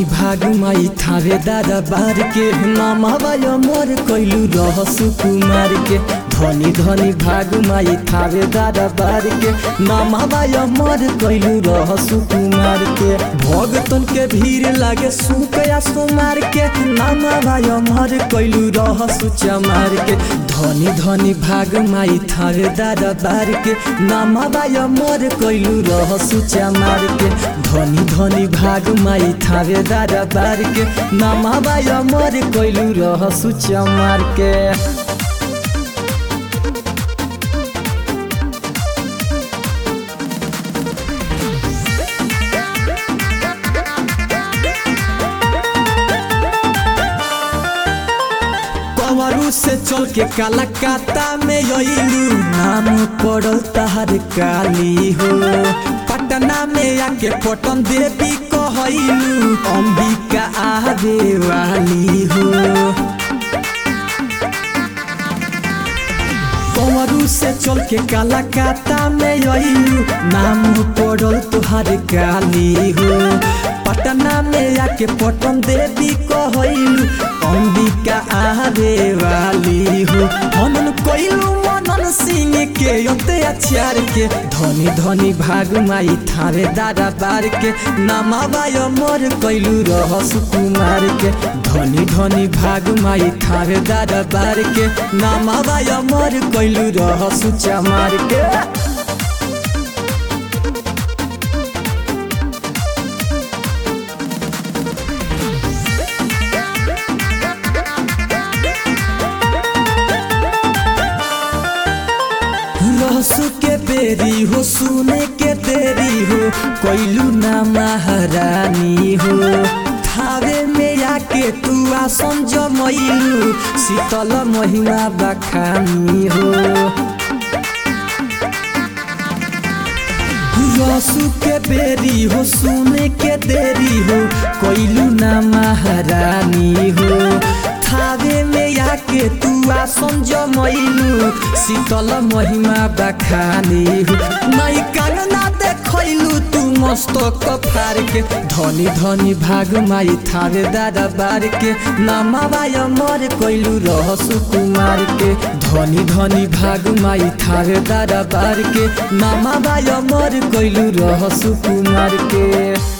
भाग माई थावे दादा बार के नामाबाय मोर कैलू रह सुकुमार के धनी धनी भाग माई थावे दादा बार के नामाबाय मोर कैलू रह सुकुमार के भगतन के भीड़ लागे सुकया सुमार के नामाबाय मोर कैलू रह सुचमार के धनी धनी भाग माई थावे दादा बार के नामाबाय मोर कैलू रह सुचमार के धनी धनी भाग माई थावे दादा बार के नामाबाय मोर कैलू रह सुचमार के कमरू से चल के कलकत्ता में अइलू नाम पड़ल तहर काली हो पटना में आके पटन देवी कहलू अंबिका आवे वाली हो कमरू से चल के कलकत्ता में अइलू नाम पड़ल तोहर काली हो पटना में आके पटन देवी कहलू अंबिका आवे वाली हो मनन कैलू मनन सिंह के अत्याचार के धनी धनी भाग माई थावे दादा बार के नामाबाय मोर कैलू रह सुकुमार के धनी धनी भाग माई थावे दादा बार के नामाबाय मोर कैलू रह सुचमार के रहसु के बेरी हो सुने के देरी हो कैलू ना महारानी हो थावे में आके तू आसन जमैलू शीतल महिमा बखानी हो रहसु के बेरी हो सुने के देरी हो कैलू ना महारानी हो थावे में आके तू आसन जमैलू शीतल महिमा बखानी हो माई कांगना देखैलू तू मस्तक फार के धनी धनी भाग माई थावे दादा बार के नामाबाय मोर कैलू रह सुकुमार के धनी धनी भाग माई थावे दादा बार के नामाबाय मोर कैलू रह सुकुमार के।